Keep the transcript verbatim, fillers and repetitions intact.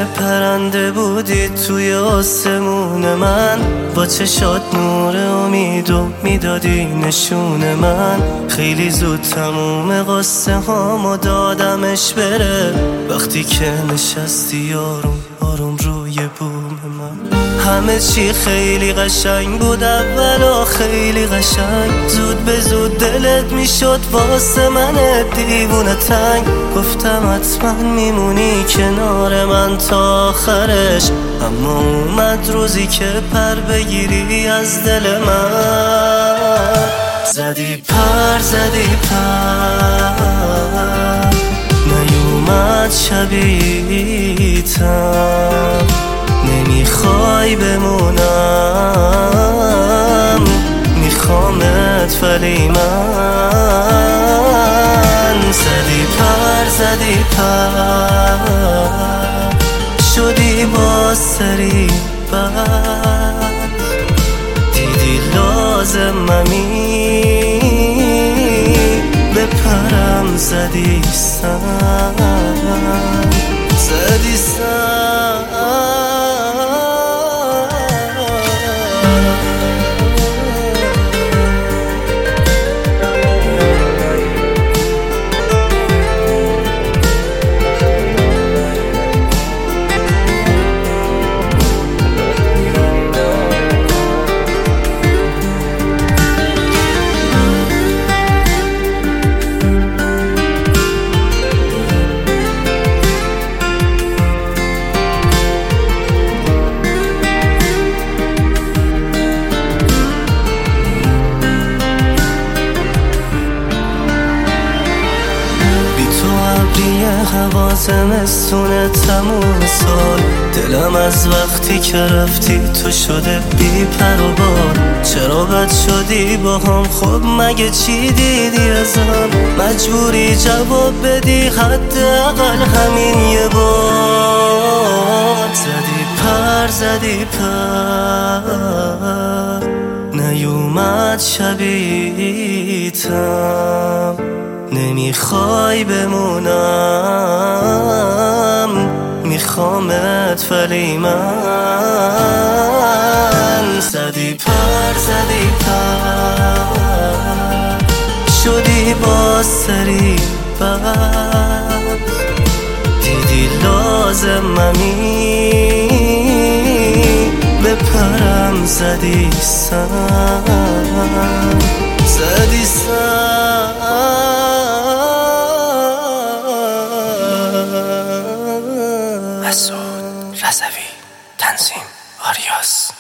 پرنده بودی توی آسمون من، با چشات نور امیدو میدادی نشون من. خیلی زود تموم قصه هامو دادمش بره، وقتی که نشستی آروم آروم روی بوم من. همه چی خیلی قشنگ بود اولا، خیلی قشنگ. زود به زود دلت میشد واسه من دیوونه تنگ. گفتم حتما میمونی کنار من تا آخرش، اما اومد روزی که پر بگیری از دل من. زدی پر زدی پر، نیومد شبیتم. نمیخوای بمونم، میخوامت ولی من. زدی پر زدی پر، شدی با سری بر. دیدی لازممی بپرم، زدی سر زدی سر. هوا زمستونه تموم سال، دلم از وقتی که رفتی تو شده بی پر و بال. چرا بد شدی با هم؟ خب مگه چی دیدی ازم؟ مجبوری جواب بدی حداقل همین یه بار. زدی پر زدی پر، نیومد شبیتم. نمیخوای بمونم، میخوامت ولی من. زدی پر زدی پر، شدی با سری بر. دیدی لازممی بپرم، زدی سر زدی سر. مسعود رضوی، تنظیم آریاس.